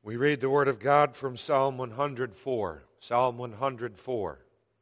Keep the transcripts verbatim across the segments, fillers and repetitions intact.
We read the Word of God from Psalm one hundred four. Psalm one hundred four.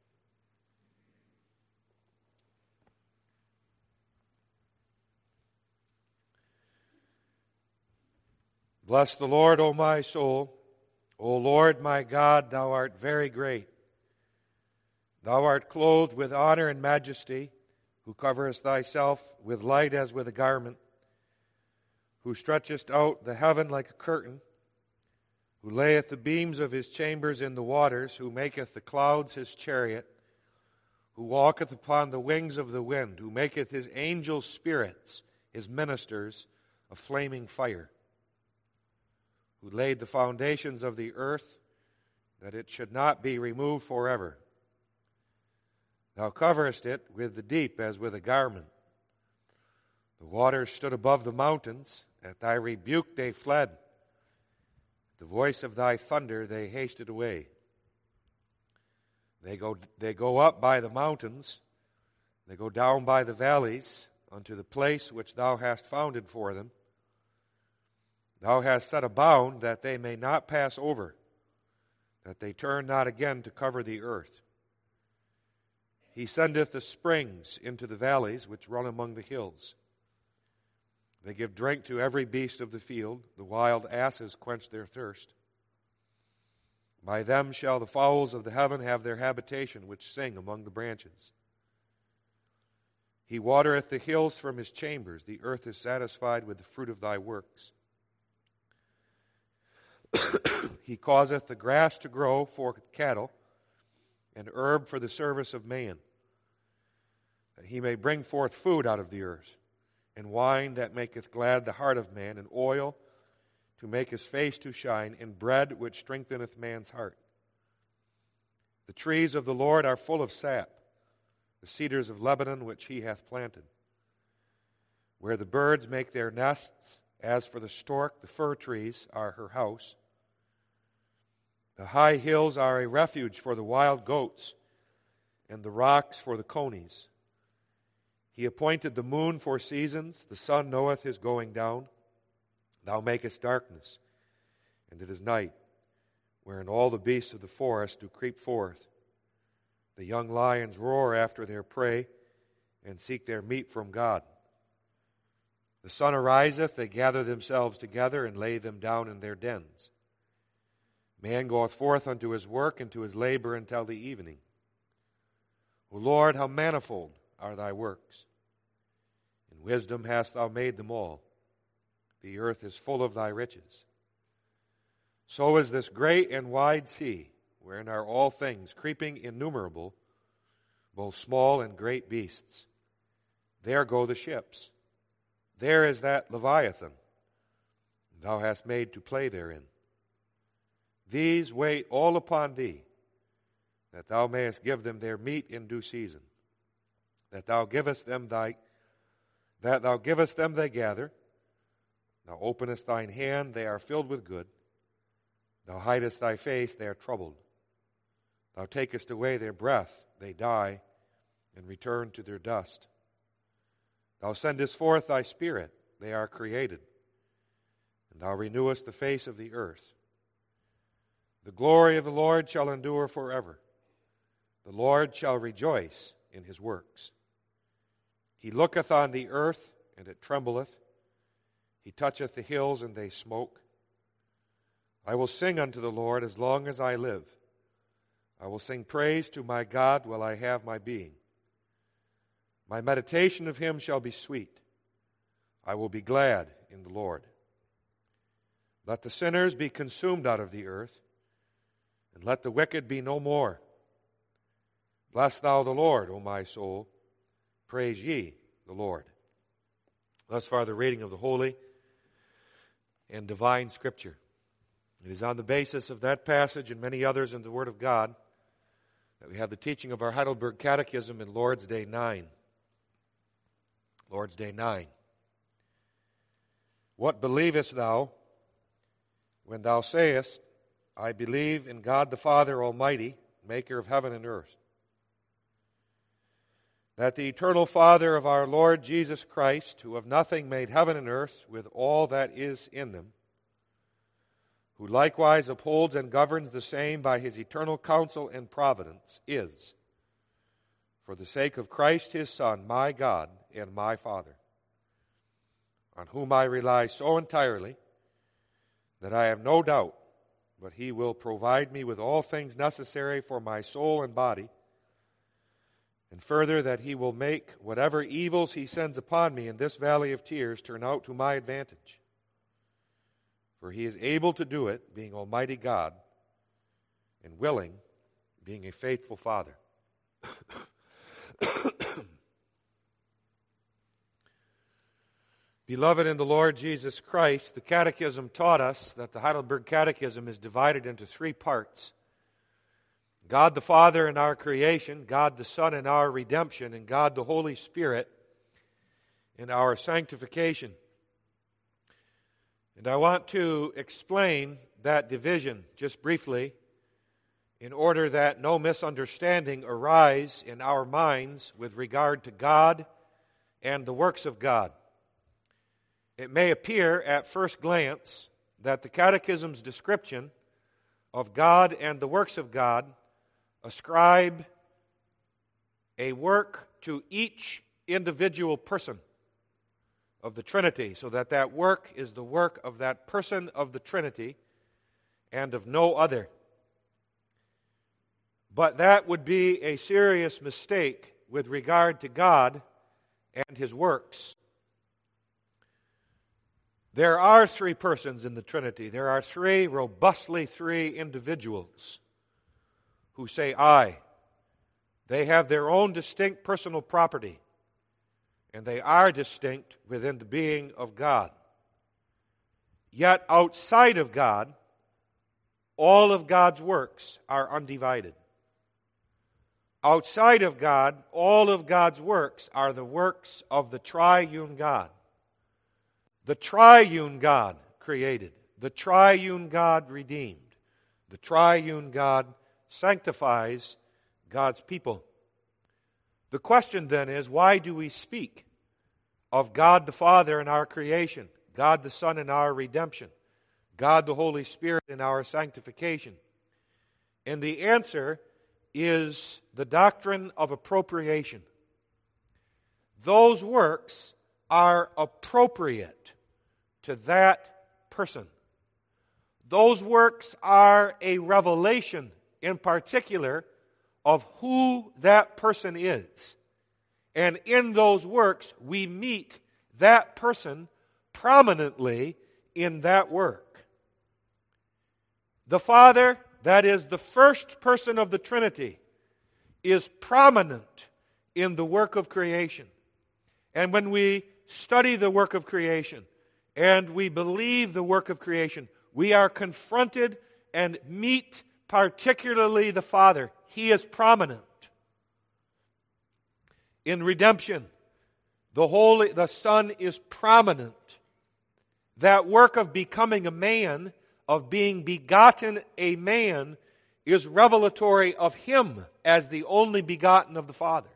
Bless the Lord, O my soul. O Lord my God, thou art very great. Thou art clothed with honor and majesty, who coverest thyself with light as with a garment, who stretchest out the heaven like a curtain, who layeth the beams of his chambers in the waters, who maketh the clouds his chariot, who walketh upon the wings of the wind, who maketh his angels spirits, his ministers a flaming fire, who laid the foundations of the earth, that it should not be removed forever. Thou coverest it with the deep as with a garment. The waters stood above the mountains. At thy rebuke they fled. The voice of thy thunder they hasted away. They go, they go up by the mountains. They go down by the valleys unto the place which thou hast founded for them. Thou hast set a bound that they may not pass over, that they turn not again to cover the earth. He sendeth the springs into the valleys which run among the hills. They give drink to every beast of the field. The wild asses quench their thirst. By them shall the fowls of the heaven have their habitation, which sing among the branches. He watereth the hills from his chambers. The earth is satisfied with the fruit of thy works. He causeth the grass to grow for cattle, and herb for the service of man, that he may bring forth food out of the earth, and wine that maketh glad the heart of man, and oil to make his face to shine, and bread which strengtheneth man's heart. The trees of the Lord are full of sap, the cedars of Lebanon which he hath planted. Where the birds make their nests, as for the stork, the fir trees are her house. The high hills are a refuge for the wild goats, and the rocks for the conies. He appointed the moon for seasons. The sun knoweth his going down. Thou makest darkness, and it is night, wherein all the beasts of the forest do creep forth. The young lions roar after their prey, and seek their meat from God. The sun ariseth, they gather themselves together, and lay them down in their dens. Man goeth forth unto his work, and to his labor until the evening. O Lord, how manifold are thy works! In wisdom hast thou made them all. The earth is full of thy riches. So is this great and wide sea, wherein are all things, creeping innumerable, both small and great beasts. There go the ships. There is that Leviathan, thou hast made to play therein. These wait all upon thee, that thou mayest give them their meat in due season. That thou givest them thy, that thou givest them they gather. Thou openest thine hand, they are filled with good. Thou hidest thy face, they are troubled. Thou takest away their breath, they die, and return to their dust. Thou sendest forth thy spirit, they are created, and thou renewest the face of the earth. The glory of the Lord shall endure forever. The Lord shall rejoice in his works. He looketh on the earth, and it trembleth. He toucheth the hills, and they smoke. I will sing unto the Lord as long as I live. I will sing praise to my God while I have my being. My meditation of him shall be sweet. I will be glad in the Lord. Let the sinners be consumed out of the earth, and let the wicked be no more. Bless thou the Lord, O my soul. Praise ye the Lord. Thus far the reading of the Holy and Divine Scripture. It is on the basis of that passage and many others in the Word of God that we have the teaching of our Heidelberg Catechism in Lord's Day nine. Lord's Day nine. What believest thou when thou sayest, I believe in God the Father Almighty, maker of heaven and earth, that the eternal Father of our Lord Jesus Christ, who of nothing made heaven and earth with all that is in them, who likewise upholds and governs the same by his eternal counsel and providence, is, for the sake of Christ his Son, my God and my Father, on whom I rely so entirely that I have no doubt but he will provide me with all things necessary for my soul and body, and further that he will make whatever evils he sends upon me in this valley of tears turn out to my advantage. For he is able to do it, being Almighty God, and willing, being a faithful Father. Beloved in the Lord Jesus Christ, the Catechism taught us that the Heidelberg Catechism is divided into three parts. God the Father in our creation, God the Son in our redemption, and God the Holy Spirit in our sanctification. And I want to explain that division just briefly in order that no misunderstanding arise in our minds with regard to God and the works of God. It may appear at first glance that the Catechism's description of God and the works of God ascribe a work to each individual person of the Trinity, so that that work is the work of that person of the Trinity and of no other. But that would be a serious mistake with regard to God and His works. There are three persons in the Trinity. There are three, robustly three individuals who say I. They have their own distinct personal property, and they are distinct within the being of God. Yet outside of God, all of God's works are undivided. Outside of God, all of God's works are the works of the triune God. The triune God created. The triune God redeemed. The triune God sanctifies God's people. The question then is, why do we speak of God the Father in our creation, God the Son in our redemption, God the Holy Spirit in our sanctification? And the answer is the doctrine of appropriation. Those works are appropriate to that person. Those works are a revelation, in particular, of who that person is. And in those works, we meet that person prominently in that work. The Father, that is the first person of the Trinity, is prominent in the work of creation. And when we study the work of creation and we believe the work of creation, we are confronted and meet particularly the Father. He is prominent. In redemption, the Holy, the Son is prominent. That work of becoming a man, of being begotten a man, is revelatory of Him as the only begotten of the Father.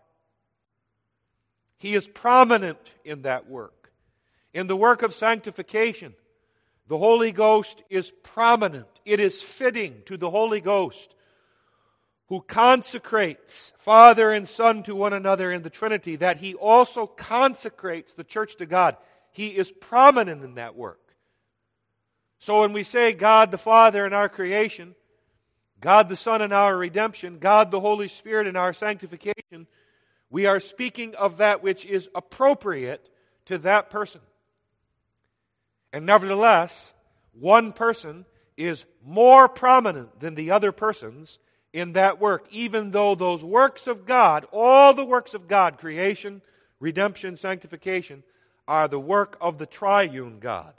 He is prominent in that work. In the work of sanctification, the Holy Ghost is prominent. It is fitting to the Holy Ghost, who consecrates Father and Son to one another in the Trinity, that He also consecrates the church to God. He is prominent in that work. So when we say God the Father in our creation, God the Son in our redemption, God the Holy Spirit in our sanctification, we are speaking of that which is appropriate to that person. And nevertheless, one person is more prominent than the other persons in that work, even though those works of God, all the works of God, creation, redemption, sanctification, are the work of the triune God.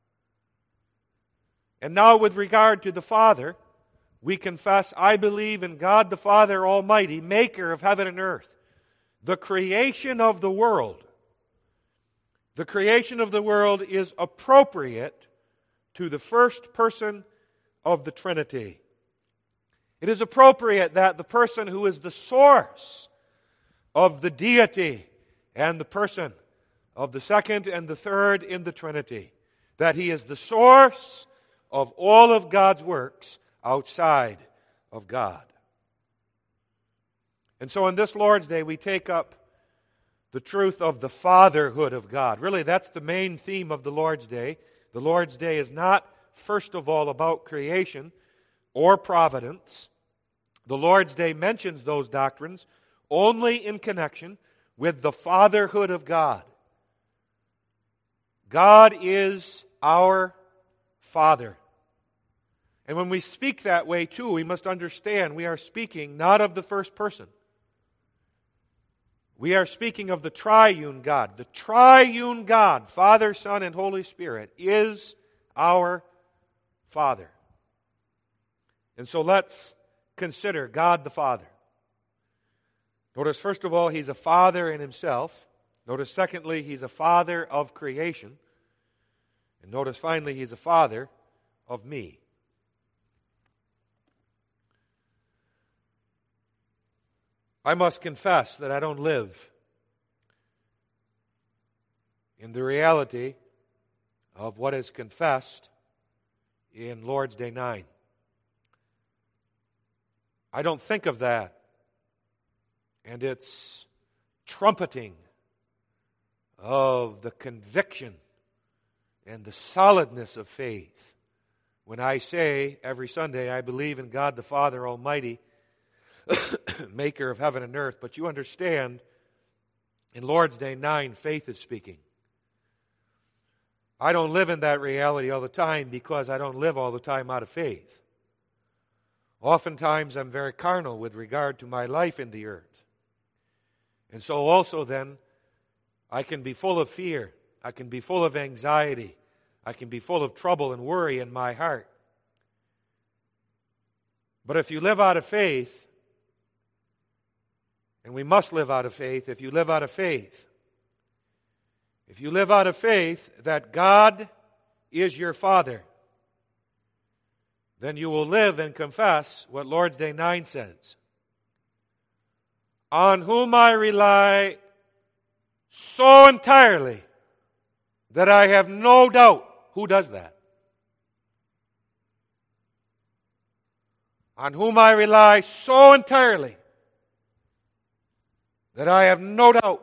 And now with regard to the Father, we confess, I believe in God the Father Almighty, maker of heaven and earth. The creation of the world, the creation of the world is appropriate to the first person of the Trinity. It is appropriate that the person who is the source of the deity and the person of the second and the third in the Trinity, that He is the source of all of God's works outside of God. And so on this Lord's Day, we take up the truth of the fatherhood of God. Really, that's the main theme of the Lord's Day. The Lord's Day is not, first of all, about creation or providence. The Lord's Day mentions those doctrines only in connection with the fatherhood of God. God is our Father. And when we speak that way too, we must understand we are speaking not of the first person. We are speaking of the triune God. The triune God, Father, Son, and Holy Spirit, is our Father. And so let's consider God the Father. Notice, first of all, He's a Father in Himself. Notice, secondly, He's a Father of creation. And notice, finally, He's a Father of me. I must confess that I don't live in the reality of what is confessed in Lord's Day nine. I don't think of that and its trumpeting of the conviction and the solidness of faith when I say every Sunday I believe in God the Father Almighty, maker of heaven and earth. But you understand, in Lord's Day nine, faith is speaking. I don't live in that reality all the time because I don't live all the time out of faith. Oftentimes I'm very carnal with regard to my life in the earth. And so also then, I can be full of fear. I can be full of anxiety. I can be full of trouble and worry in my heart. But if you live out of faith, and we must live out of faith, if you live out of faith, if you live out of faith that God is your Father, then you will live and confess what Lord's Day nine says. On whom I rely so entirely that I have no doubt. Who does that? On whom I rely so entirely that I have no doubt.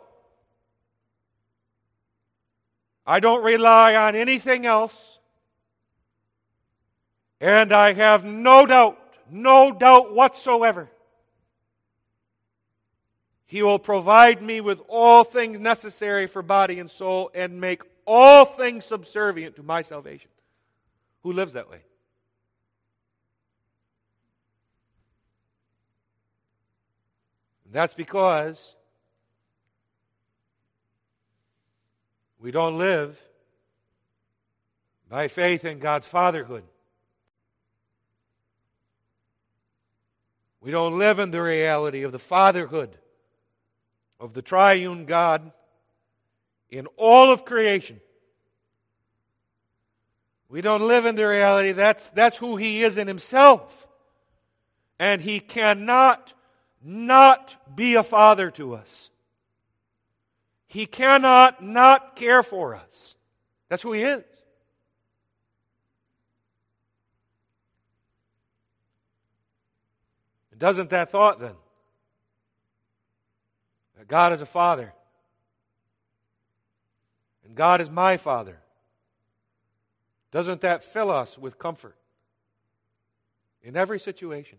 I don't rely on anything else. And I have no doubt, no doubt whatsoever, He will provide me with all things necessary for body and soul and make all things subservient to my salvation. Who lives that way? That's because we don't live by faith in God's fatherhood. We don't live in the reality of the fatherhood of the triune God in all of creation. We don't live in the reality that's, that's who He is in Himself. And He cannot not be a father to us. He cannot not care for us. That's who He is. Doesn't that thought then, that God is a Father, and God is my Father, doesn't that fill us with comfort in every situation?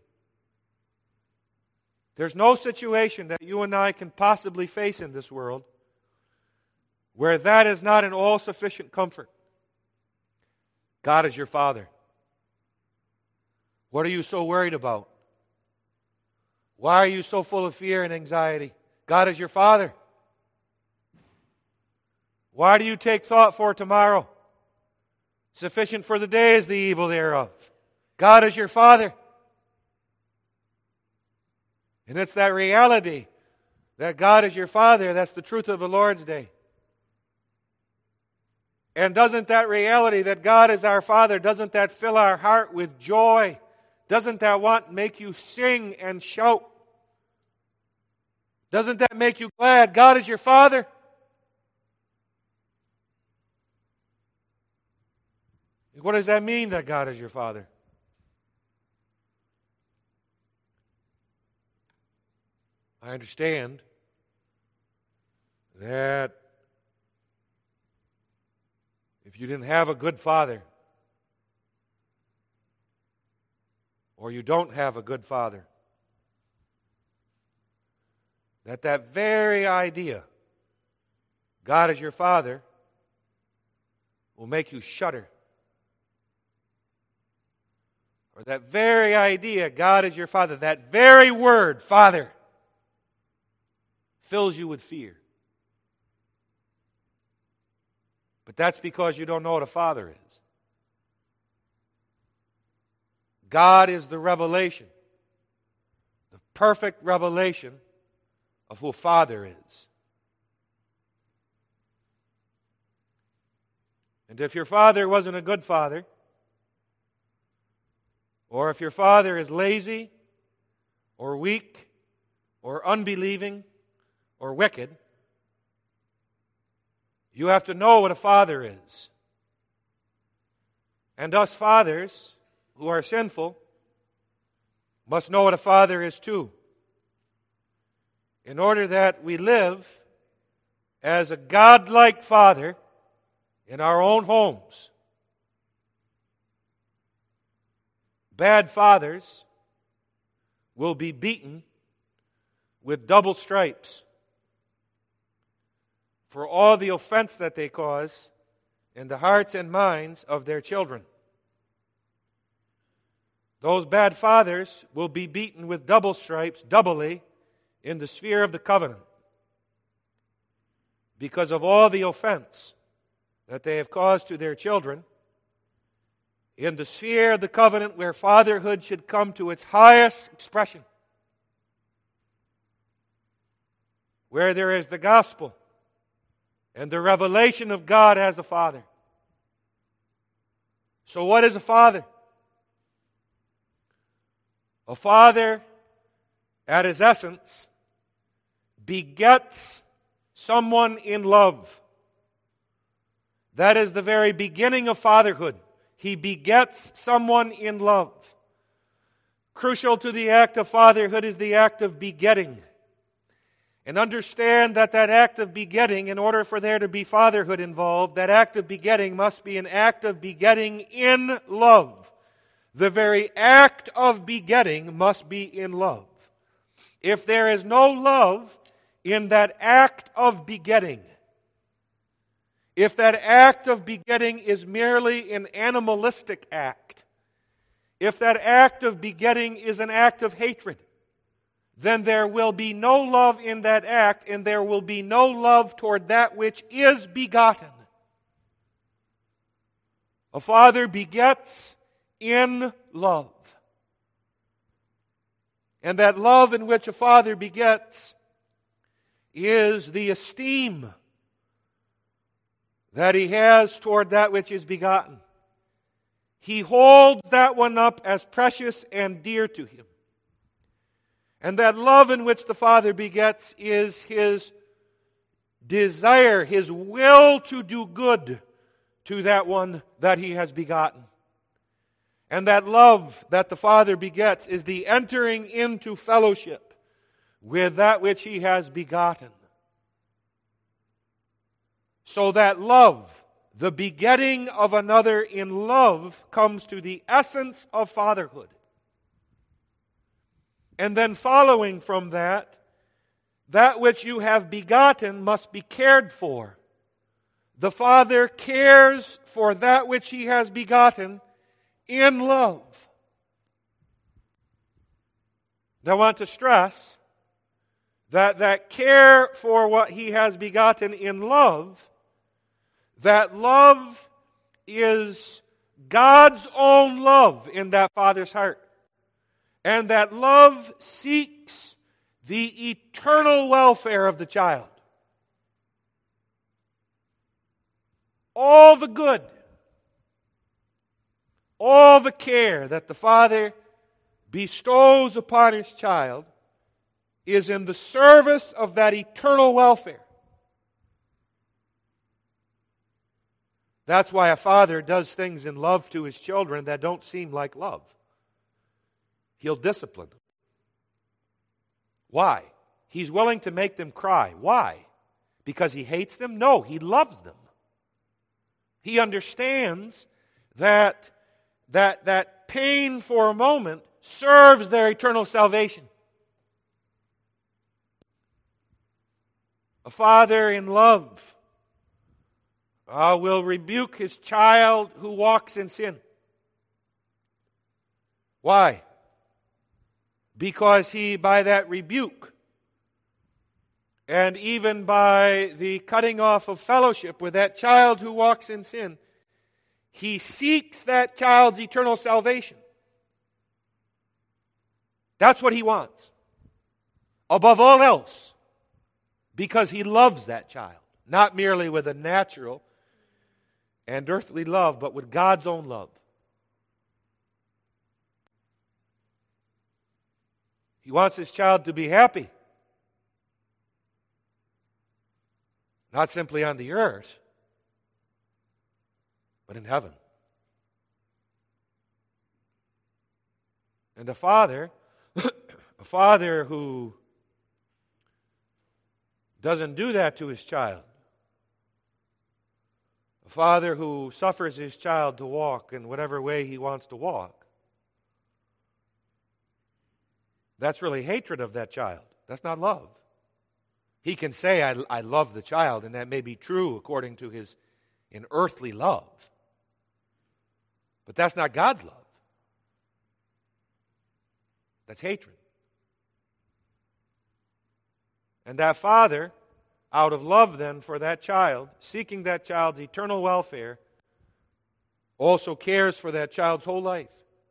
There's no situation that you and I can possibly face in this world where that is not an all-sufficient comfort. God is your Father. What are you so worried about? Why are you so full of fear and anxiety? God is your Father. Why do you take thought for tomorrow? Sufficient for the day is the evil thereof. God is your Father. And it's that reality that God is your Father that's the truth of the Lord's Day. And doesn't that reality that God is our Father, doesn't that fill our heart with joy? Doesn't that want make you sing and shout? Doesn't that make you glad? God is your Father. What does that mean, that God is your Father? I understand that if you didn't have a good father, or you don't have a good father, that that very idea, God is your Father, will make you shudder. Or that very idea, God is your Father, that very word, Father, fills you with fear. But that's because you don't know what a father is. God is the revelation, the perfect revelation of who a father is. And if your father wasn't a good father, or if your father is lazy, or weak, or unbelieving, or wicked, you have to know what a father is. And us fathers, who are sinful, must know what a father is too, in order that we live as a God-like father in our own homes. Bad fathers will be beaten with double stripes for all the offense that they cause in the hearts and minds of their children. Those bad fathers will be beaten with double stripes, doubly, in the sphere of the covenant, because of all the offense that they have caused to their children, in the sphere of the covenant where fatherhood should come to its highest expression, where there is the gospel and the revelation of God as a father. So what is a father? A father, at his essence, begets someone in love. That is the very beginning of fatherhood. He begets someone in love. Crucial to the act of fatherhood is the act of begetting. And understand that that act of begetting, in order for there to be fatherhood involved, that act of begetting must be an act of begetting in love. The very act of begetting must be in love. If there is no love in that act of begetting, if that act of begetting is merely an animalistic act, if that act of begetting is an act of hatred, then there will be no love in that act, and there will be no love toward that which is begotten. A father begets in love. And that love in which a father begets is the esteem that he has toward that which is begotten. He holds that one up as precious and dear to him. And that love in which the Father begets is his desire, his will to do good to that one that he has begotten. And that love that the Father begets is the entering into fellowship with that which he has begotten. So that love, the begetting of another in love, comes to the essence of fatherhood. And then following from that, that which you have begotten must be cared for. The Father cares for that which he has begotten in love. Now I want to stress that that care for what he has begotten in love, that love is God's own love in that Father's heart. And that love seeks the eternal welfare of the child. All the good, all the care that the Father bestows upon his child is in the service of that eternal welfare. That's why a father does things in love to his children that don't seem like love. He'll discipline them. Why? He's willing to make them cry. Why? Because he hates them? No, he loves them. He understands that, that, that pain for a moment serves their eternal salvation. A father in love uh, will rebuke his child who walks in sin. Why? Because he, by that rebuke, and even by the cutting off of fellowship with that child who walks in sin, he seeks that child's eternal salvation. That's what he wants. Above all else. Because he loves that child. Not merely with a natural and earthly love, but with God's own love. He wants his child to be happy. Not simply on the earth, but in heaven. And a father, a father who doesn't do that to his child, a father who suffers his child to walk in whatever way he wants to walk, that's really hatred of that child. That's not love. He can say, I, I love the child, and that may be true according to his in earthly love. But that's not God's love. That's hatred. And that father, out of love then for that child, seeking that child's eternal welfare, also cares for that child's whole life.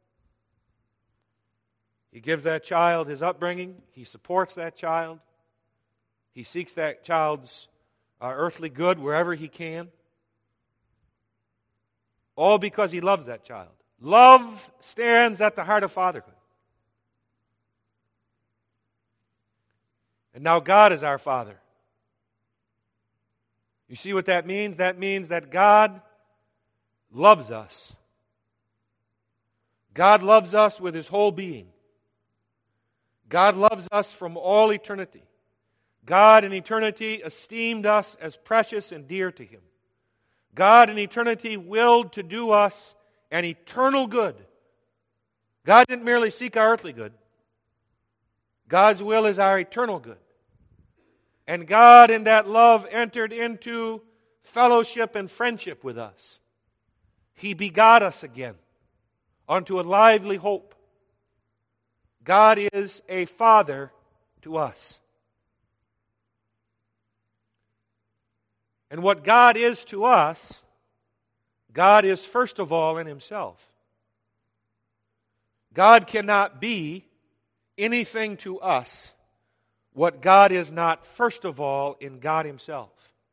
He gives that child his upbringing. He supports that child. He seeks that child's uh, earthly good wherever he can. All because he loves that child. Love stands at the heart of fatherhood. And now God is our Father. You see what that means? That means that God loves us. God loves us with His whole being. God loves us from all eternity. God in eternity esteemed us as precious and dear to Him. God in eternity willed to do us an eternal good. God didn't merely seek our earthly good. God's will is our eternal good. And God in that love entered into fellowship and friendship with us. He begot us again unto a lively hope. God is a Father to us. And what God is to us, God is first of all in Himself. God cannot be anything to us what God is not first of all in God Himself.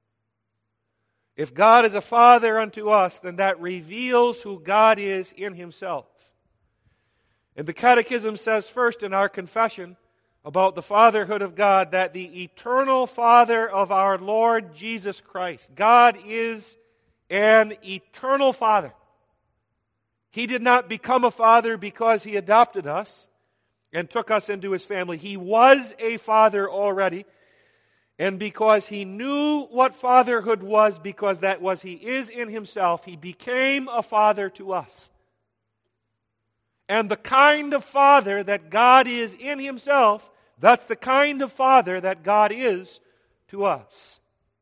If God is a Father unto us, then that reveals who God is in Himself. And the Catechism says first in our confession about the fatherhood of God that the eternal Father of our Lord Jesus Christ, God is an eternal Father. He did not become a father because He adopted us and took us into His family. He was a father already. And because He knew what fatherhood was, because that was He is in Himself, He became a father to us. And the kind of Father that God is in Himself, that's the kind of Father that God is to us.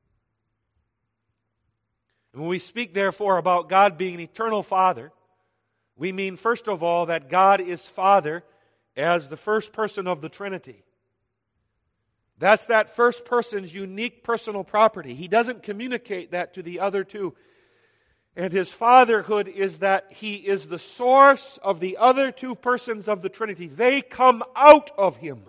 And when we speak, therefore, about God being an eternal Father, we mean, first of all, that God is Father as the first person of the Trinity. That's that first person's unique personal property. He doesn't communicate that to the other two. And His fatherhood is that He is the source of the other two persons of the Trinity. They come out of Him.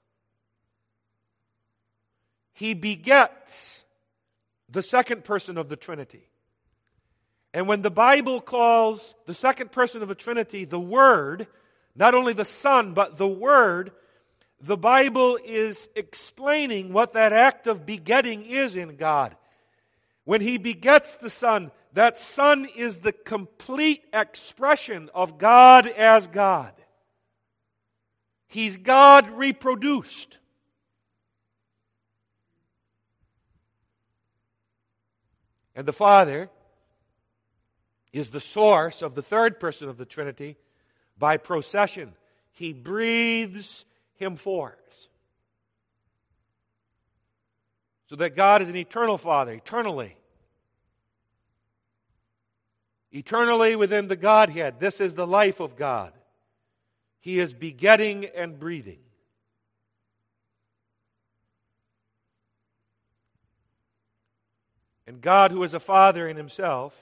He begets the second person of the Trinity. And when the Bible calls the second person of the Trinity the Word, not only the Son, but the Word, the Bible is explaining what that act of begetting is in God. When He begets the Son, That Son is the complete expression of God as God. He's God reproduced. And the Father is the source of the third person of the Trinity by procession. He breathes Him forth. So that God is an eternal Father, eternally. Eternally within the Godhead. This is the life of God. He is begetting and breathing. And God, who is a Father in Himself,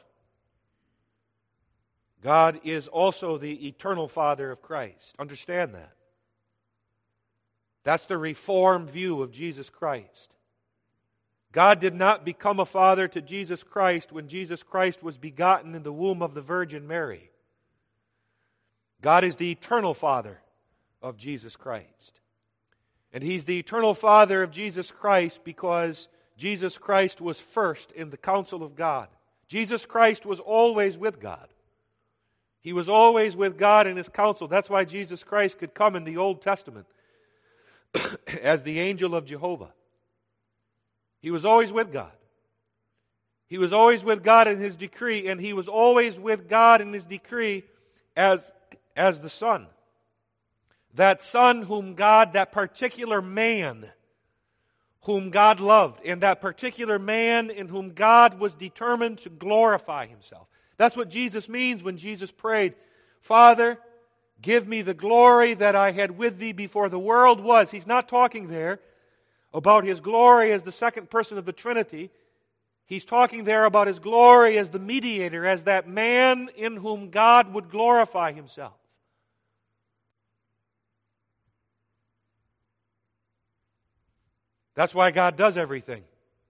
God is also the eternal Father of Christ. Understand that. That's the Reformed view of Jesus Christ. God did not become a father to Jesus Christ when Jesus Christ was begotten in the womb of the Virgin Mary. God is the eternal Father of Jesus Christ. And He's the eternal Father of Jesus Christ because Jesus Christ was first in the counsel of God. Jesus Christ was always with God. He was always with God in His counsel. That's why Jesus Christ could come in the Old Testament as the angel of Jehovah. He was always with God. He was always with God in His decree, and He was always with God in His decree as, as the Son. That Son whom God, that particular man whom God loved, and that particular man in whom God was determined to glorify Himself. That's what Jesus means when Jesus prayed, Father, give me the glory that I had with Thee before the world was. He's not talking there about His glory as the second person of the Trinity. He's talking there about His glory as the mediator, as that man in whom God would glorify Himself. That's why God does everything.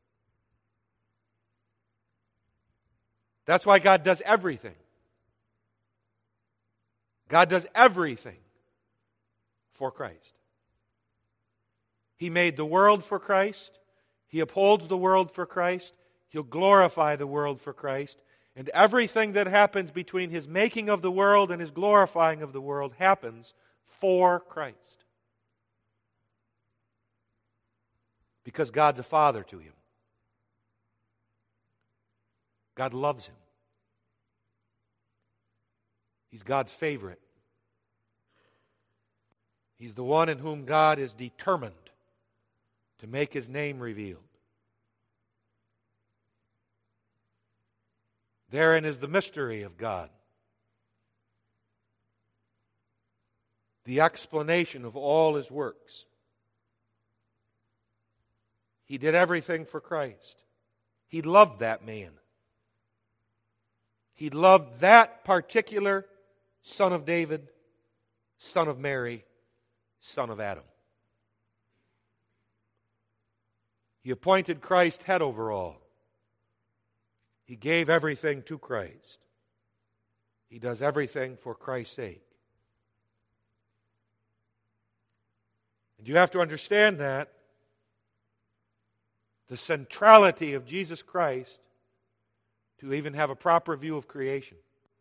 That's why God does everything. God does everything for Christ. He made the world for Christ. He upholds the world for Christ. He'll glorify the world for Christ. And everything that happens between His making of the world and His glorifying of the world happens for Christ. Because God's a Father to Him. God loves Him. He's God's favorite. He's the one in whom God is determined to make His name revealed. Therein is the mystery of God. The explanation of all His works. He did everything for Christ. He loved that man. He loved that particular son of David, son of Mary, son of Adam. He appointed Christ head over all. He gave everything to Christ. He does everything for Christ's sake. And you have to understand that the centrality of Jesus Christ to even have a proper view of creation.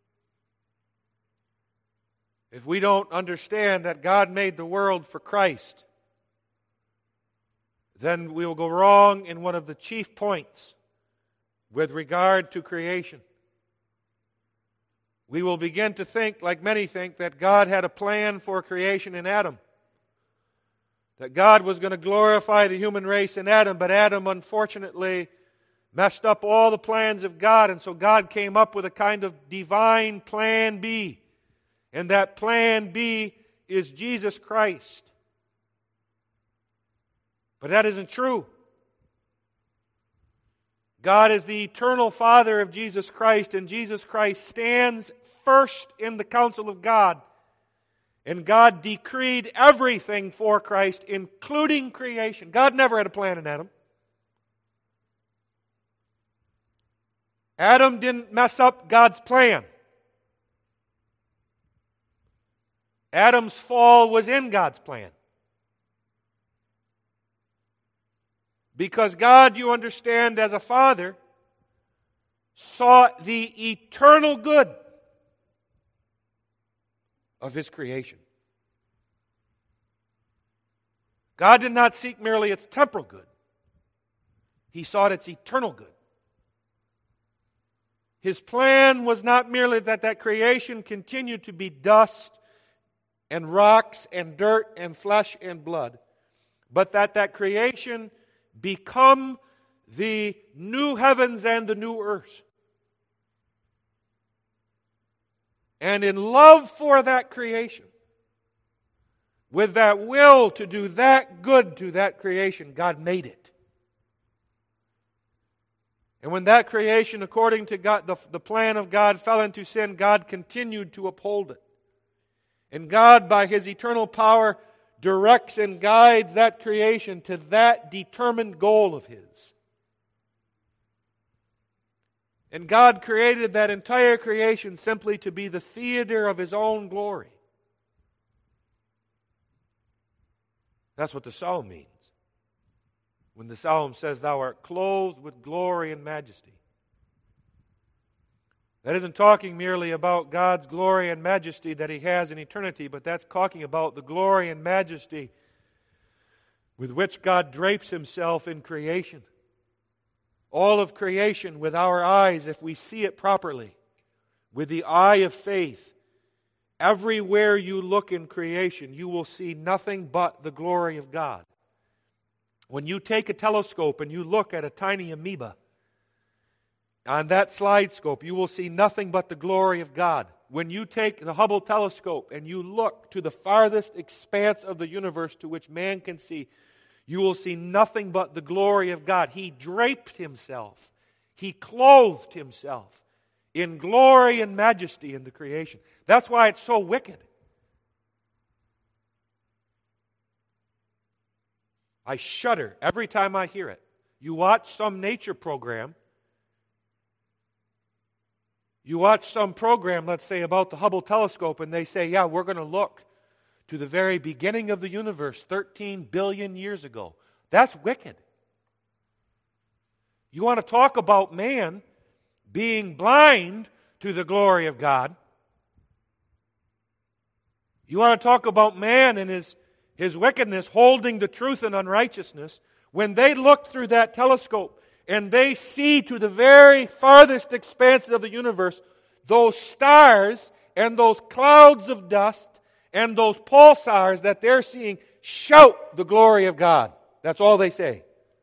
If we don't understand that God made the world for Christ, then we will go wrong in one of the chief points with regard to creation. We will begin to think, like many think, that God had a plan for creation in Adam. That God was going to glorify the human race in Adam, but Adam unfortunately messed up all the plans of God, and so God came up with a kind of divine plan B. And that plan B is Jesus Christ. But that isn't true. God is the eternal Father of Jesus Christ, and Jesus Christ stands first in the counsel of God. And God decreed everything for Christ, including creation. God never had a plan in Adam. Adam didn't mess up God's plan. Adam's fall was in God's plan. Because God, you understand, as a father, sought the eternal good of His creation. God did not seek merely its temporal good. He sought its eternal good. His plan was not merely that that creation continued to be dust and rocks and dirt and flesh and blood, but that that creation become the new heavens and the new earth. And in love for that creation, with that will to do that good to that creation, God made it. And when that creation, according to God, the, the plan of God, fell into sin, God continued to uphold it. And God, by His eternal power, directs and guides that creation to that determined goal of His. And God created that entire creation simply to be the theater of His own glory. That's what the psalm means. When the psalm says, "Thou art clothed with glory and majesty." That isn't talking merely about God's glory and majesty that He has in eternity, but that's talking about the glory and majesty with which God drapes Himself in creation. All of creation with our eyes, if we see it properly, with the eye of faith, everywhere you look in creation, you will see nothing but the glory of God. When you take a telescope and you look at a tiny amoeba, on that slide scope, you will see nothing but the glory of God. When you take the Hubble telescope and you look to the farthest expanse of the universe to which man can see, you will see nothing but the glory of God. He draped Himself. He clothed Himself in glory and majesty in the creation. That's why it's so wicked. I shudder every time I hear it. You watch some nature program. You watch some program, let's say, about the Hubble telescope, and they say, yeah, we're going to look to the very beginning of the universe thirteen billion years ago. That's wicked. You want to talk about man being blind to the glory of God? You want to talk about man and his, his wickedness holding the truth in unrighteousness? When they look through that telescope and they see to the very farthest expanse of the universe those stars and those clouds of dust and those pulsars that they're seeing, shout the glory of God. That's all they say.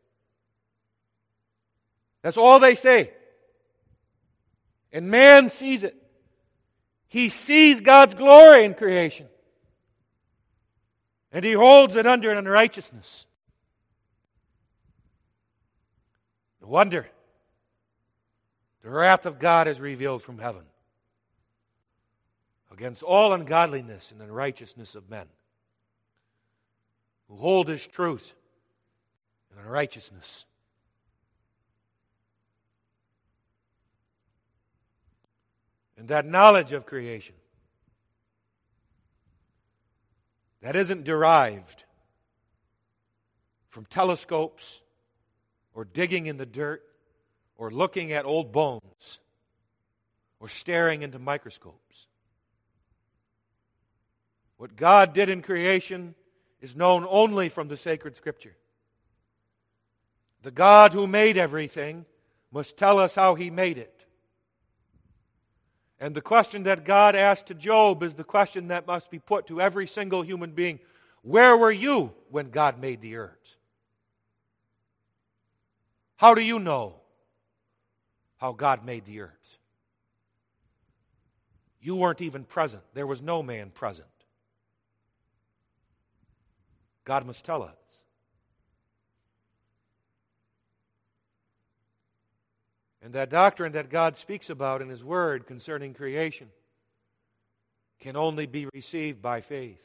That's all they say. And man sees it. He sees God's glory in creation. And he holds it under in unrighteousness. No wonder the wrath of God is revealed from heaven against all ungodliness and unrighteousness of men who hold His truth in unrighteousness. And that knowledge of creation that isn't derived from telescopes or digging in the dirt or looking at old bones or staring into microscopes. What God did in creation is known only from the sacred Scripture. The God who made everything must tell us how He made it. And the question that God asked to Job is the question that must be put to every single human being. Where were you when God made the earth? How do you know how God made the earth? You weren't even present. There was no man present. God must tell us. And that doctrine that God speaks about in His Word concerning creation can only be received by faith.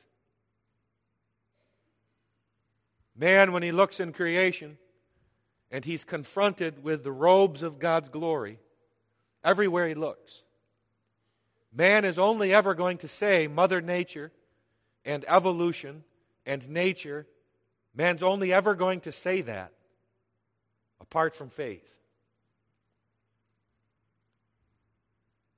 Man, when he looks in creation and he's confronted with the robes of God's glory, everywhere he looks, man is only ever going to say Mother Nature and evolution and nature. Man's only ever going to say that apart from faith.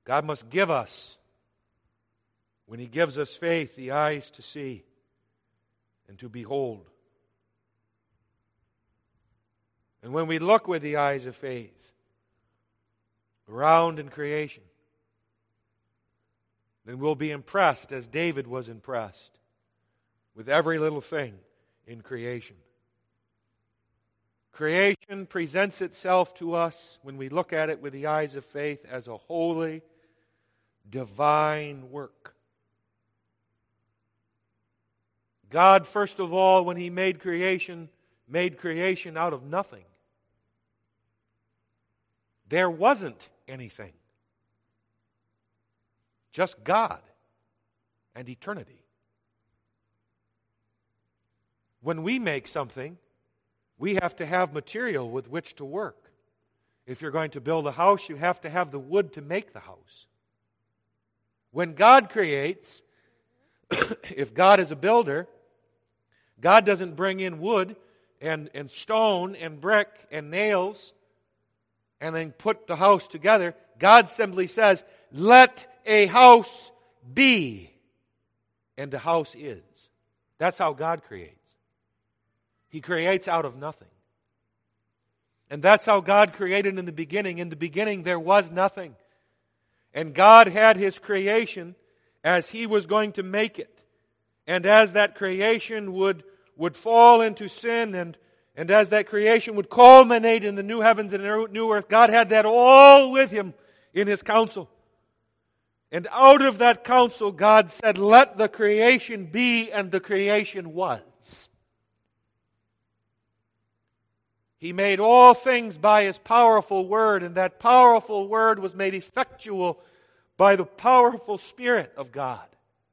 God must give us, when He gives us faith, the eyes to see and to behold. And when we look with the eyes of faith around in creation, then we'll be impressed, as David was impressed, with every little thing in creation. Creation presents itself to us, when we look at it with the eyes of faith, as a holy, divine work. God, first of all, when He made creation, made creation out of nothing. There wasn't anything. Just God and eternity. When we make something, we have to have material with which to work. If you're going to build a house, you have to have the wood to make the house. When God creates, if God is a builder, God doesn't bring in wood and, and stone and brick and nails and then put the house together. God simply says, let a house be. And the house is. That's how God creates. He creates out of nothing. And that's how God created in the beginning. In the beginning there was nothing. And God had His creation as He was going to make it. And as that creation would, would fall into sin, and, and as that creation would culminate in the new heavens and the new earth, God had that all with Him in His counsel. And out of that counsel, God said, let the creation be, and the creation was. He made all things by His powerful word, and that powerful word was made effectual by the powerful Spirit of God.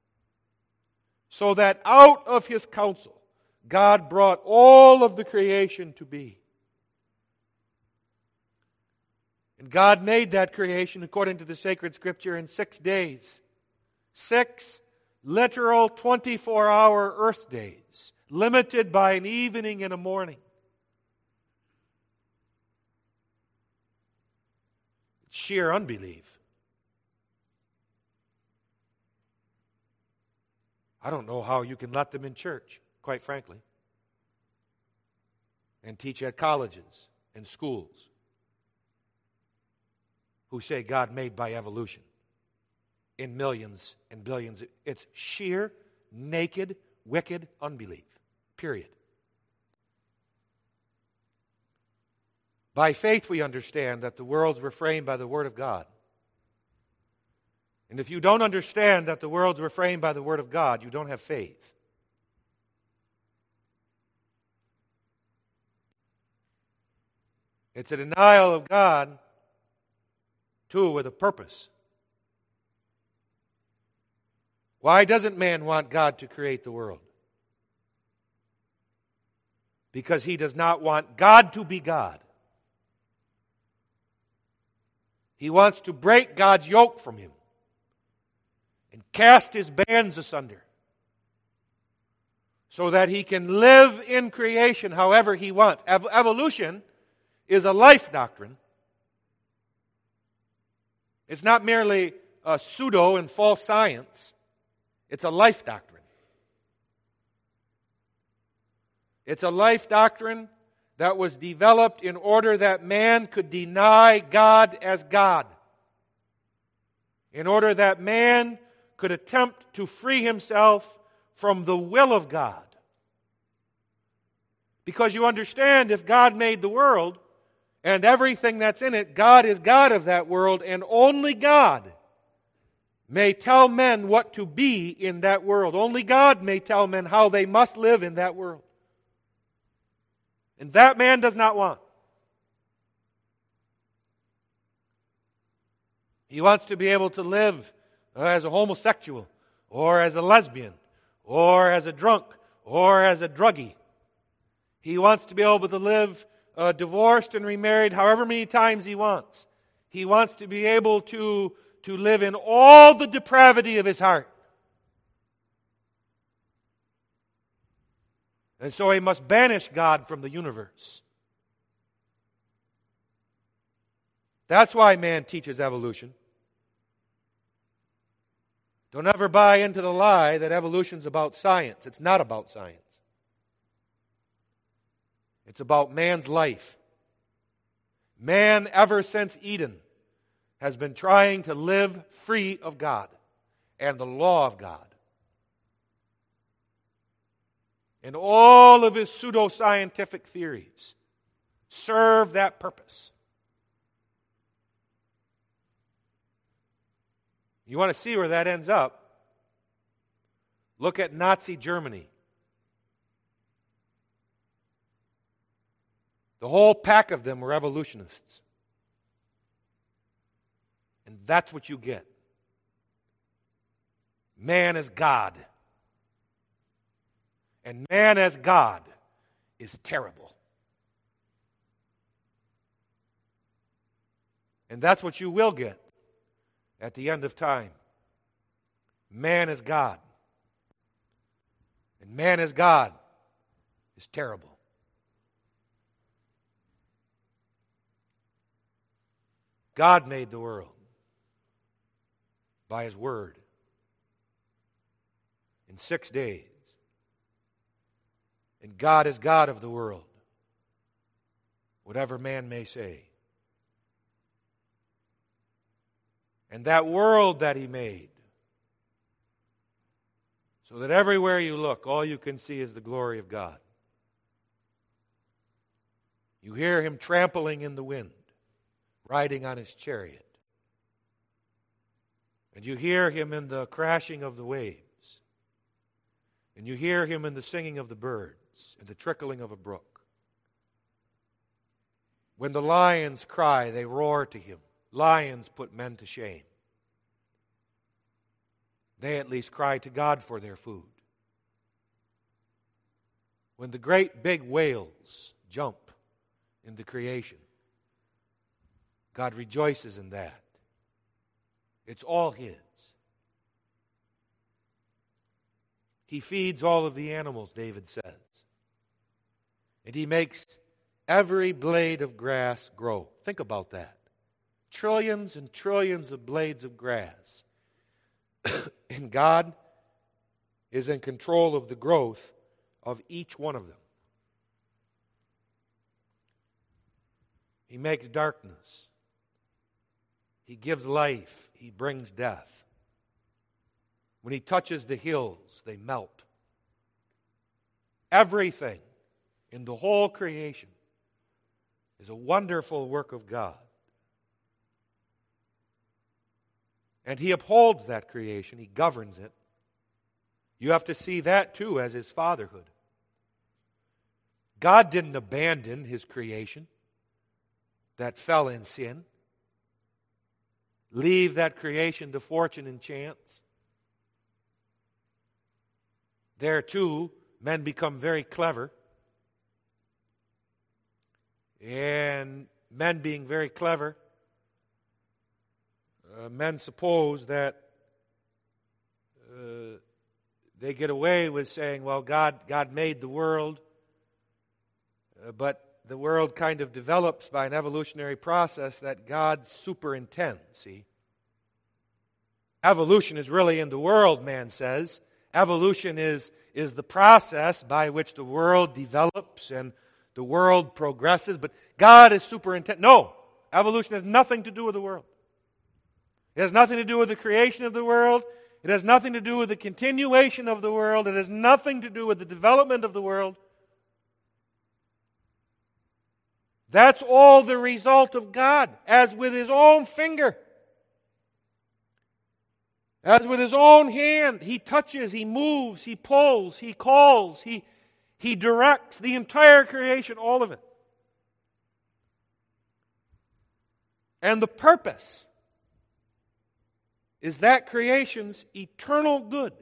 So that out of His counsel, God brought all of the creation to be. And God made that creation, according to the sacred Scripture, in six days. Six literal twenty-four hour earth days, limited by an evening and a morning. Sheer unbelief. I don't know how you can let them in church, quite frankly, and teach at colleges and schools who say God made by evolution in millions and billions. It's sheer, naked, wicked unbelief. Period. By faith we understand that the worlds were framed by the Word of God. And if you don't understand that the worlds were framed by the Word of God, you don't have faith. It's a denial of God, too, with a purpose. Why doesn't man want God to create the world? Because he does not want God to be God. He wants to break God's yoke from him and cast His bands asunder so that he can live in creation however he wants. Ev- evolution is a life doctrine. It's not merely a pseudo and false science. It's a life doctrine. It's a life doctrine that was developed in order that man could deny God as God. In order that man could attempt to free himself from the will of God. Because you understand, if God made the world and everything that's in it, God is God of that world, and only God may tell men what to be in that world. Only God may tell men how they must live in that world. And that man does not want. He wants to be able to live as a homosexual, or as a lesbian, or as a drunk, or as a druggie. He wants to be able to live uh, divorced and remarried however many times he wants. He wants to be able to, to live in all the depravity of his heart. And so he must banish God from the universe. That's why man teaches evolution. Don't ever buy into the lie that evolution's about science. It's not about science. It's about man's life. Man, ever since Eden, has been trying to live free of God and the law of God. And all of his pseudoscientific theories serve that purpose. You want to see where that ends up? Look at Nazi Germany. The whole pack of them were evolutionists. And that's what you get. Man is God. And man as God is terrible. And that's what you will get at the end of time. Man as God. And man as God is terrible. God made the world by His Word in six days. And God is God of the world, whatever man may say. And that world that He made, so that everywhere you look, all you can see is the glory of God. You hear Him trampling in the wind, riding on His chariot. And you hear Him in the crashing of the waves. And you hear Him in the singing of the birds and the trickling of a brook. When the lions cry, they roar to Him. Lions put men to shame. They at least cry to God for their food. When the great big whales jump into creation, God rejoices in that. It's all His. He feeds all of the animals, David says. And He makes every blade of grass grow. Think about that. Trillions and trillions of blades of grass. And God is in control of the growth of each one of them. He makes darkness. He gives life. He brings death. When He touches the hills, they melt. Everything in the whole creation is a wonderful work of God. And He upholds that creation. He governs it. You have to see that too as His fatherhood. God didn't abandon His creation that fell in sin. Leave that creation to fortune and chance. There too, men become very clever. And men being very clever, uh, men suppose that uh, they get away with saying, well, God, God made the world, uh, but the world kind of develops by an evolutionary process that God superintends, see? Evolution is really in the world, man says. Evolution is, is the process by which the world develops and the world progresses, but God is superintendent. No, evolution has nothing to do with the world. It has nothing to do with the creation of the world. It has nothing to do with the continuation of the world. It has nothing to do with the development of the world. That's all the result of God, as with His own finger. As with His own hand, He touches, He moves, He pulls, He calls, He, he directs the entire creation, all of it. And the purpose is that creation's eternal good.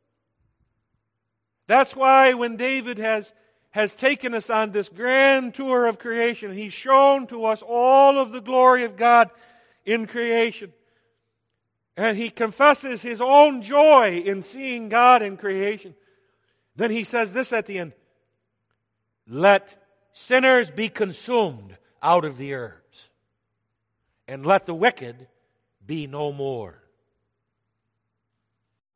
That's why when David has, has taken us on this grand tour of creation, he's shown to us all of the glory of God in creation. And he confesses his own joy in seeing God in creation. Then he says this at the end, let sinners be consumed out of the earth, and let the wicked be no more.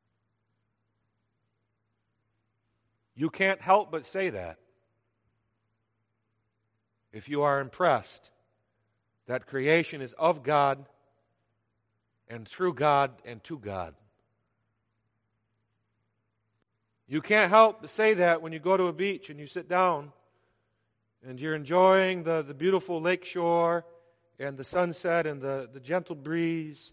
You can't help but say that if you are impressed that creation is of God and through God and to God. You can't help but say that when you go to a beach and you sit down and you're enjoying the, the beautiful lake shore and the sunset and the, the gentle breeze,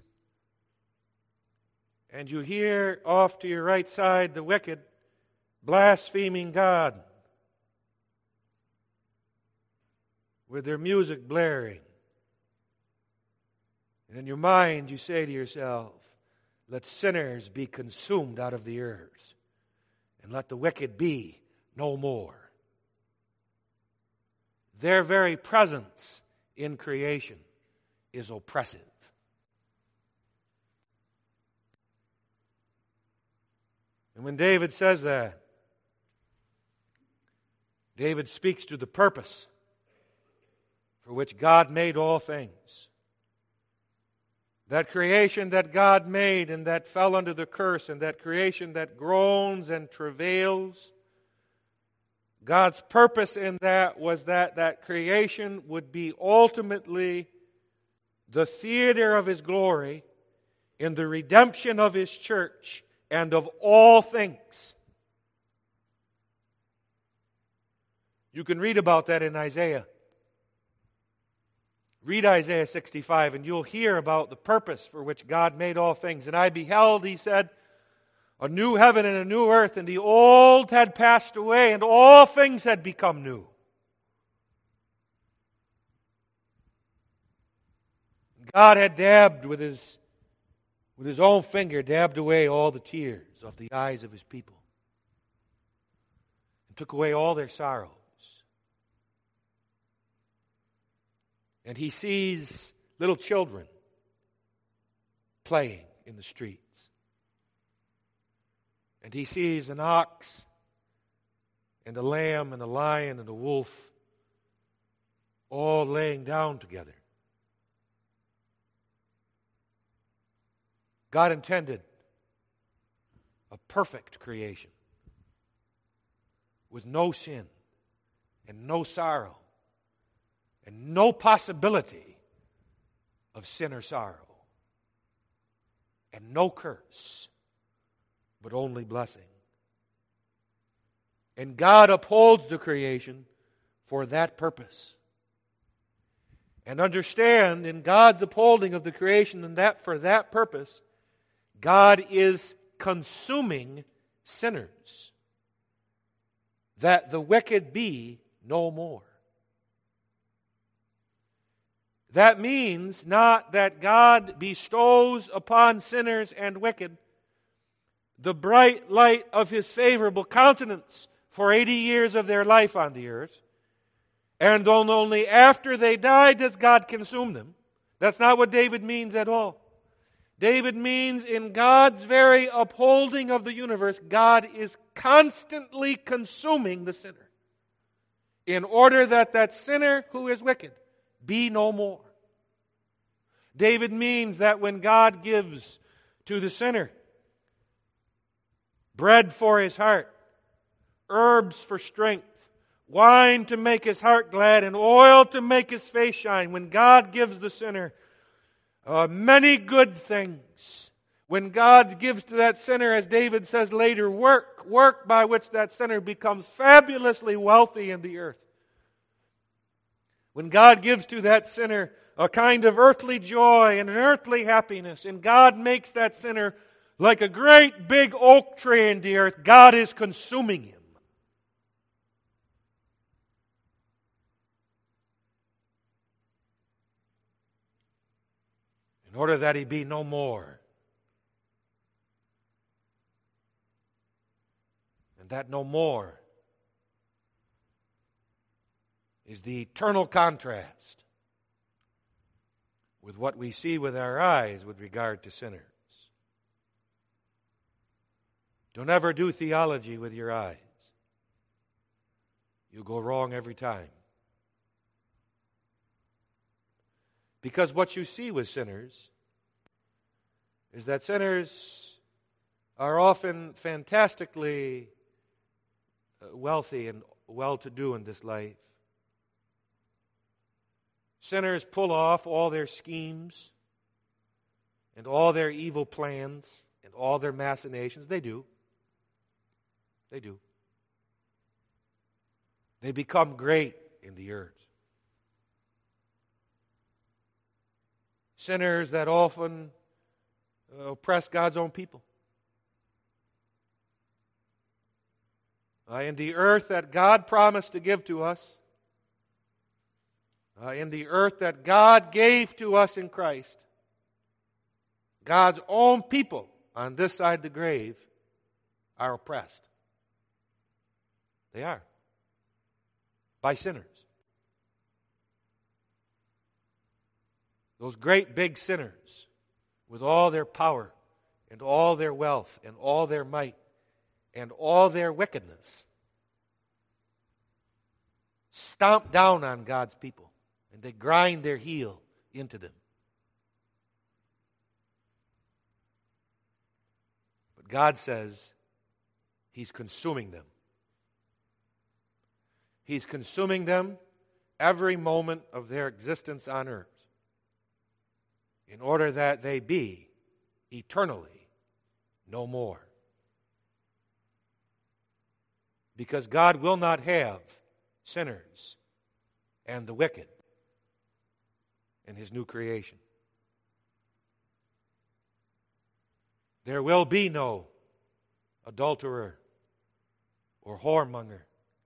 and you hear off to your right side the wicked blaspheming God with their music blaring. And in your mind you say to yourself, let sinners be consumed out of the earth, and let the wicked be no more. Their very presence in creation is oppressive. And when David says that, David speaks to the purpose for which God made all things. That creation that God made and that fell under the curse, and that creation that groans and travails, God's purpose in that was that that creation would be ultimately the theater of His glory in the redemption of His church and of all things. You can read about that in Isaiah. Read Isaiah sixty-five and you'll hear about the purpose for which God made all things. And I beheld, he said, a new heaven and a new earth, and the old had passed away, and all things had become new. God had dabbed with his, with his own finger, dabbed away all the tears of the eyes of His people, and took away all their sorrows. And He sees little children playing in the streets. And He sees an ox and a lamb and a lion and a wolf all laying down together. God intended a perfect creation with no sin and no sorrow and no possibility of sin or sorrow, and no curse, but only blessing. And God upholds the creation for that purpose. And understand, in God's upholding of the creation and that for that purpose, God is consuming sinners, that the wicked be no more. That means not that God bestows upon sinners and wicked the bright light of His favorable countenance for eighty years of their life on the earth, and only after they die does God consume them. That's not what David means at all. David means in God's very upholding of the universe, God is constantly consuming the sinner in order that that sinner who is wicked be no more. David means that when God gives to the sinner bread for his heart, herbs for strength, wine to make his heart glad, and oil to make his face shine, when God gives the sinner uh, many good things, when God gives to that sinner, as David says later, work, work by which that sinner becomes fabulously wealthy in the earth, when God gives to that sinner a kind of earthly joy and an earthly happiness, and God makes that sinner like a great big oak tree in the earth, God is consuming him. In order that he be no more. And that no more is the eternal contrast with what we see with our eyes with regard to sinners. Don't ever do theology with your eyes. You'll go wrong every time. Because what you see with sinners is that sinners are often fantastically uh, wealthy and well-to-do in this life. Sinners pull off all their schemes and all their evil plans and all their machinations. They do. They do. They become great in the earth. Sinners that often oppress God's own people. Uh, in the earth that God promised to give to us, uh, in the earth that God gave to us in Christ, God's own people on this side of the grave are oppressed. They are. By sinners. Those great big sinners with all their power and all their wealth and all their might and all their wickedness stomp down on God's people and they grind their heel into them. But God says He's consuming them. He's consuming them every moment of their existence on earth in order that they be eternally no more. Because God will not have sinners and the wicked in His new creation. There will be no adulterer or whoremonger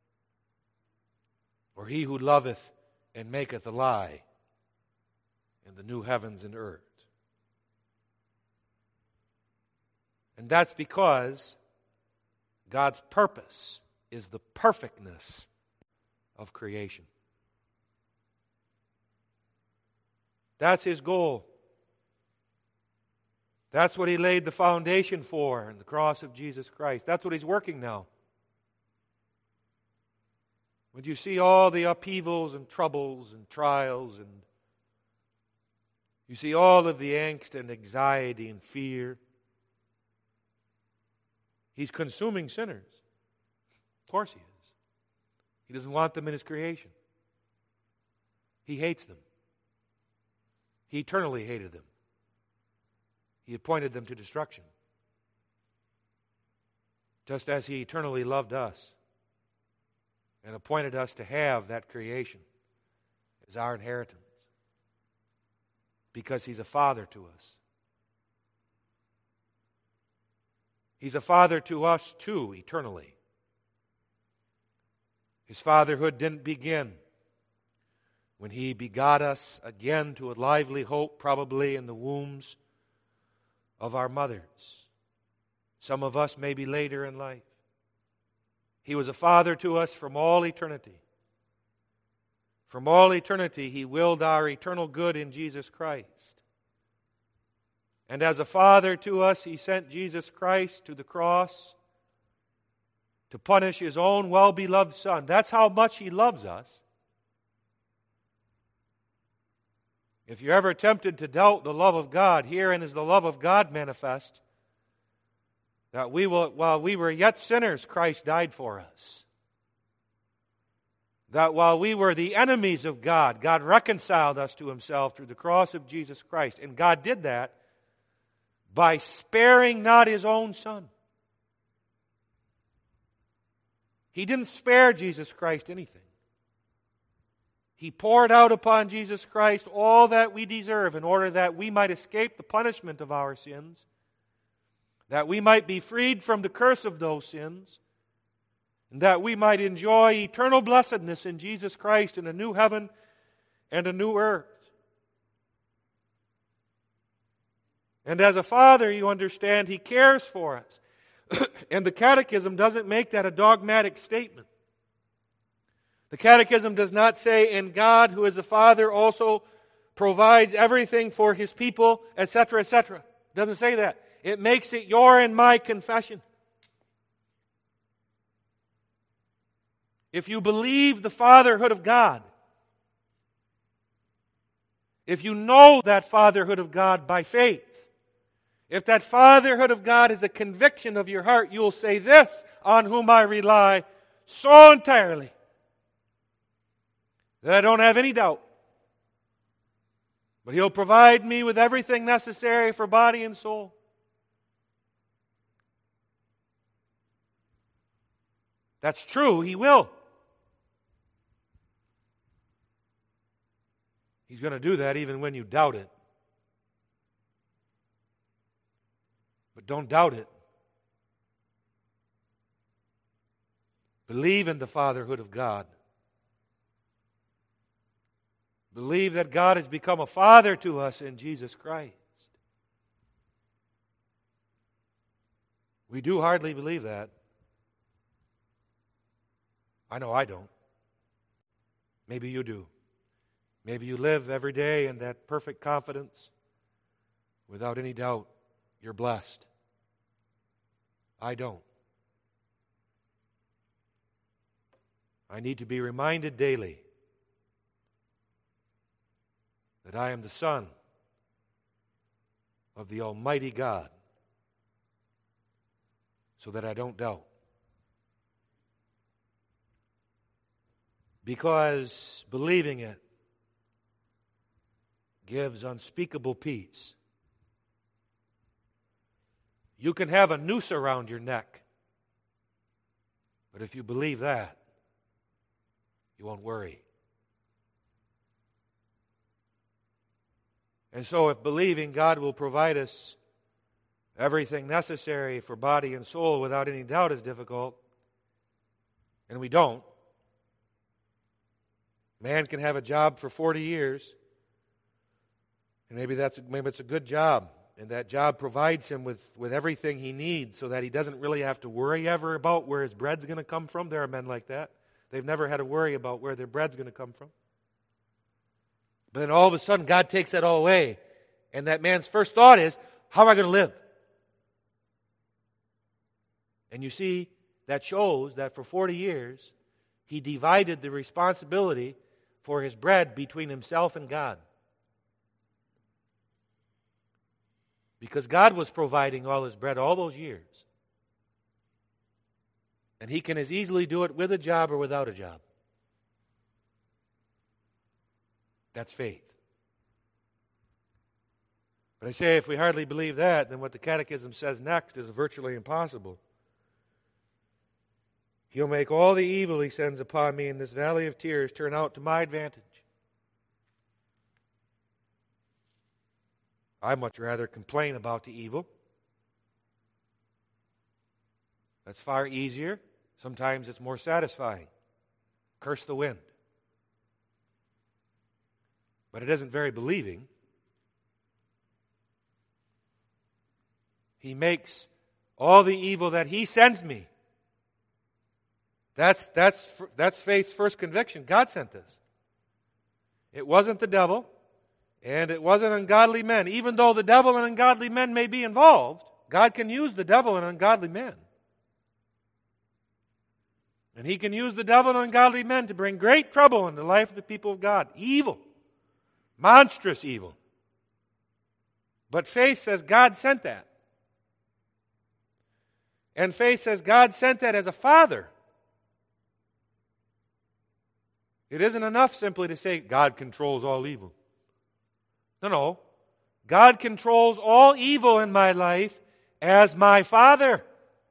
or he who loveth and maketh a lie in the new heavens and earth. And that's because God's purpose is the perfectness of creation. That's His goal. That's what He laid the foundation for in the cross of Jesus Christ. That's what He's working now. When you see all the upheavals and troubles and trials, and you see all of the angst and anxiety and fear, He's consuming sinners. Of course He is. He doesn't want them in His creation. He hates them. He eternally hated them. He appointed them to destruction. Just as He eternally loved us and appointed us to have that creation as our inheritance. Because He's a Father to us. He's a Father to us too, eternally. His fatherhood didn't begin when He begot us again to a lively hope, probably in the wombs of our mothers. Some of us maybe later in life. He was a Father to us from all eternity. From all eternity, He willed our eternal good in Jesus Christ. And as a Father to us, He sent Jesus Christ to the cross to punish His own well-beloved Son. That's how much He loves us. If you're ever tempted to doubt the love of God, herein is the love of God manifest, that we will, while we were yet sinners, Christ died for us. That while we were the enemies of God, God reconciled us to Himself through the cross of Jesus Christ. And God did that by sparing not His own Son. He didn't spare Jesus Christ anything. He poured out upon Jesus Christ all that we deserve in order that we might escape the punishment of our sins, that we might be freed from the curse of those sins, and that we might enjoy eternal blessedness in Jesus Christ in a new heaven and a new earth. And as a Father, you understand, He cares for us. And the Catechism doesn't make that a dogmatic statement. The Catechism does not say, and God, who is a Father, also provides everything for His people, et cetera, et cetera. It doesn't say that. It makes it your and my confession. If you believe the fatherhood of God, if you know that fatherhood of God by faith, if that fatherhood of God is a conviction of your heart, you will say, this on whom I rely, so entirely that I don't have any doubt. But He'll provide me with everything necessary for body and soul. That's true, He will. He's going to do that even when you doubt it. But don't doubt it. Believe in the fatherhood of God. Believe that God has become a father to us in Jesus Christ. We do hardly believe that. I know I don't. Maybe you do. Maybe you live every day in that perfect confidence without any doubt. You're blessed. I don't. I need to be reminded daily that I am the Son of the Almighty God, so that I don't doubt. Because believing it gives unspeakable peace. You can have a noose around your neck, but if you believe that, you won't worry. And so if believing God will provide us everything necessary for body and soul without any doubt is difficult, and we don't. Man can have a job for forty years, and maybe that's maybe it's a good job, and that job provides him with, with everything he needs so that he doesn't really have to worry ever about where his bread's going to come from. There are men like that. They've never had to worry about where their bread's going to come from. But then all of a sudden, God takes that all away, and that man's first thought is, how am I going to live? And you see, that shows that for forty years, he divided the responsibility for his bread between himself and God. Because God was providing all his bread all those years. And he can as easily do it with a job or without a job. That's faith. But I say if we hardly believe that, then what the Catechism says next is virtually impossible. He'll make all the evil he sends upon me in this valley of tears turn out to my advantage. I much rather complain about the evil. That's far easier. Sometimes it's more satisfying. Curse the wind. But it isn't very believing. He makes all the evil that he sends me. That's, that's, that's faith's first conviction. God sent this. It wasn't the devil, and it wasn't ungodly men. Even though the devil and ungodly men may be involved, God can use the devil and ungodly men. And He can use the devil and ungodly men to bring great trouble in the life of the people of God. Evil. Monstrous evil. But faith says God sent that. And faith says God sent that as a father. It isn't enough simply to say God controls all evil. No, no. God controls all evil in my life as my Father.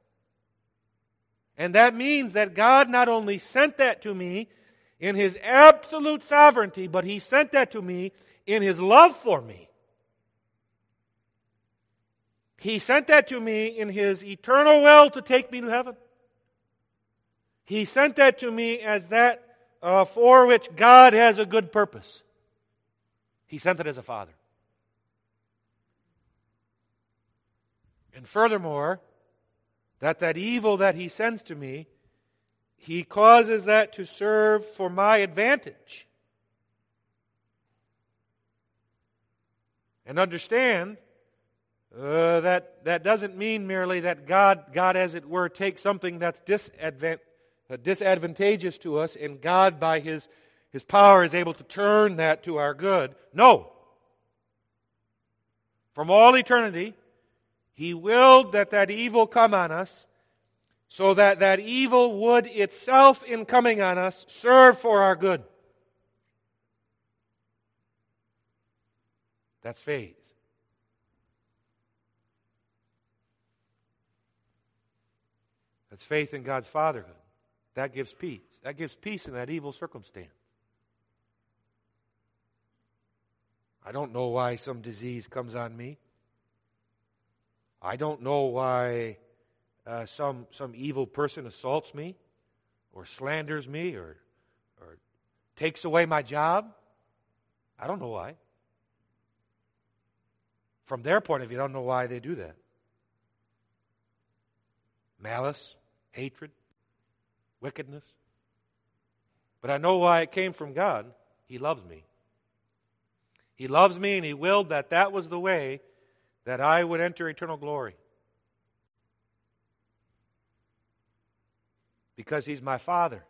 And that means that God not only sent that to me in His absolute sovereignty, but He sent that to me in His love for me. He sent that to me in His eternal will to take me to heaven. He sent that to me as that uh, for which God has a good purpose. He sent it as a father. And furthermore, that that evil that He sends to me, He causes that to serve for my advantage. And understand, uh, that that doesn't mean merely that God, God as it were, takes something that's disadvant, uh, disadvantageous to us, and God by His, His power is able to turn that to our good. No. From all eternity, He willed that that evil come on us so that that evil would itself, in coming on us, serve for our good. That's faith. That's faith in God's fatherhood. That gives peace. That gives peace in that evil circumstance. I don't know why some disease comes on me. I don't know why uh, some some evil person assaults me or slanders me or or takes away my job. I don't know why. From their point of view, I don't know why they do that. Malice, hatred, wickedness. But I know why it came from God. He loves me. He loves me, and He willed that that was the way that I would enter eternal glory. Because He's my Father.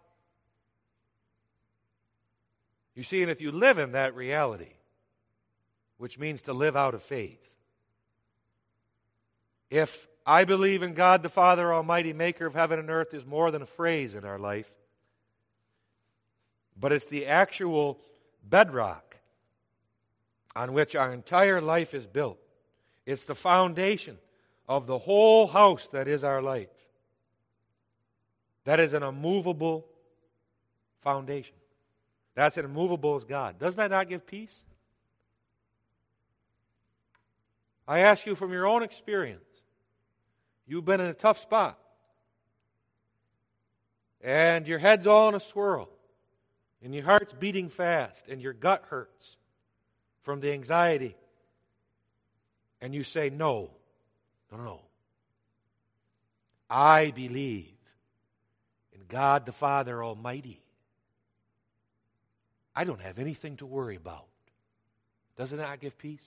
You see, and if you live in that reality, which means to live out of faith, if I believe in God the Father Almighty, maker of heaven and earth, is more than a phrase in our life, but it's the actual bedrock on which our entire life is built. It's the foundation of the whole house that is our life. That is an immovable foundation. That's as immovable as God. Does that not give peace? I ask you from your own experience. You've been in a tough spot. And your head's all in a swirl. And your heart's beating fast. And your gut hurts from the anxiety. And you say, no, no, no, no. I believe in God the Father Almighty. I don't have anything to worry about. Doesn't that give peace?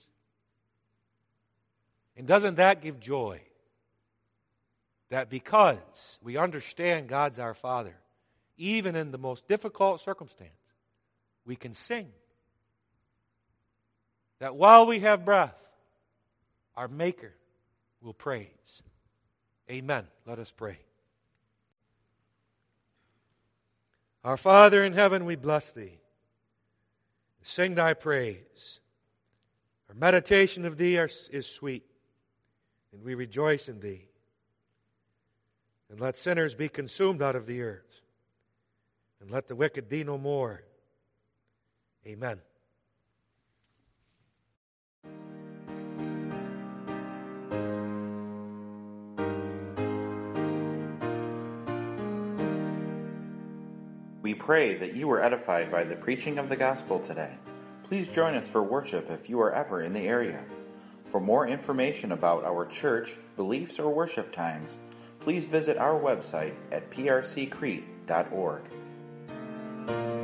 And doesn't that give joy? That because we understand God's our Father, even in the most difficult circumstance, we can sing. That while we have breath, our Maker will praise. Amen. Let us pray. Our Father in heaven, we bless Thee. Sing Thy praise. Our meditation of Thee is sweet, and we rejoice in Thee. And let sinners be consumed out of the earth, and let the wicked be no more. Amen. We pray that you were edified by the preaching of the gospel today. Please join us for worship if you are ever in the area. For more information about our church, beliefs, or worship times, please visit our website at p r c crete dot org.